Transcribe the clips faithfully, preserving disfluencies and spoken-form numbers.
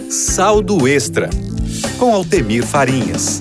Saldo Extra, com Altemir Farinhas.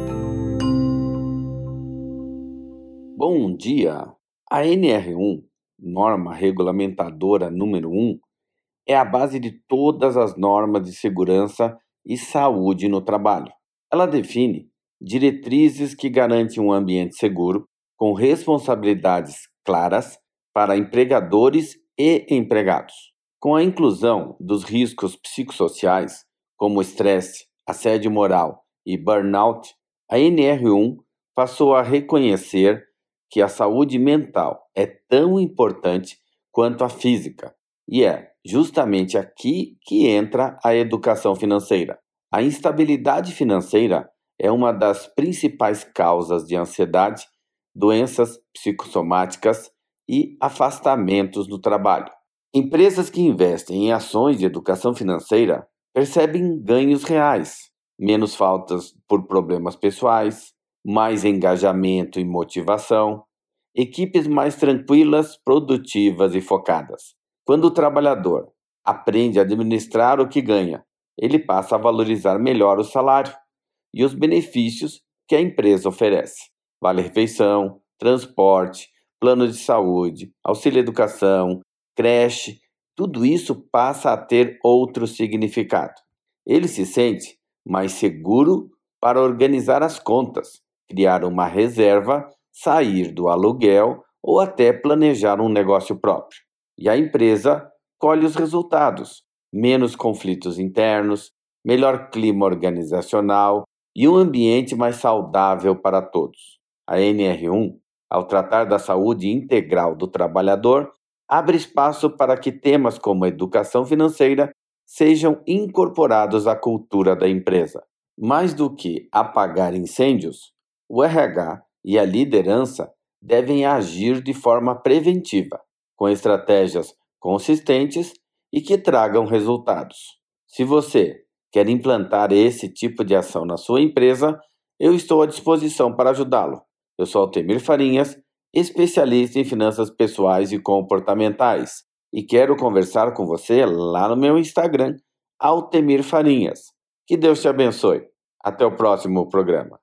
Bom dia! A N R um, norma regulamentadora número um, é a base de todas as normas de segurança e saúde no trabalho. Ela define diretrizes que garantem um ambiente seguro, com responsabilidades claras para empregadores e empregados. Com a inclusão dos riscos psicossociais, como estresse, assédio moral e burnout, a N R um passou a reconhecer que a saúde mental é tão importante quanto a física. E é justamente aqui que entra a educação financeira. A instabilidade financeira é uma das principais causas de ansiedade, doenças psicossomáticas e afastamentos no trabalho. Empresas que investem em ações de educação financeira percebem ganhos reais, menos faltas por problemas pessoais, mais engajamento e motivação, equipes mais tranquilas, produtivas e focadas. Quando o trabalhador aprende a administrar o que ganha, ele passa a valorizar melhor o salário e os benefícios que a empresa oferece. Vale-refeição, transporte, plano de saúde, auxílio-educação, creche, tudo isso passa a ter outro significado. Ele se sente mais seguro para organizar as contas, criar uma reserva, sair do aluguel ou até planejar um negócio próprio. E a empresa colhe os resultados: menos conflitos internos, melhor clima organizacional e um ambiente mais saudável para todos. A N R um, ao tratar da saúde integral do trabalhador, abre espaço para que temas como educação financeira sejam incorporados à cultura da empresa. Mais do que apagar incêndios, o R H e a liderança devem agir de forma preventiva, com estratégias consistentes e que tragam resultados. Se você quer implantar esse tipo de ação na sua empresa, eu estou à disposição para ajudá-lo. Eu sou Altemir Farinhas, especialista em finanças pessoais e comportamentais, e quero conversar com você lá no meu Instagram, Altemir Farinhas. Que Deus te abençoe. Até o próximo programa.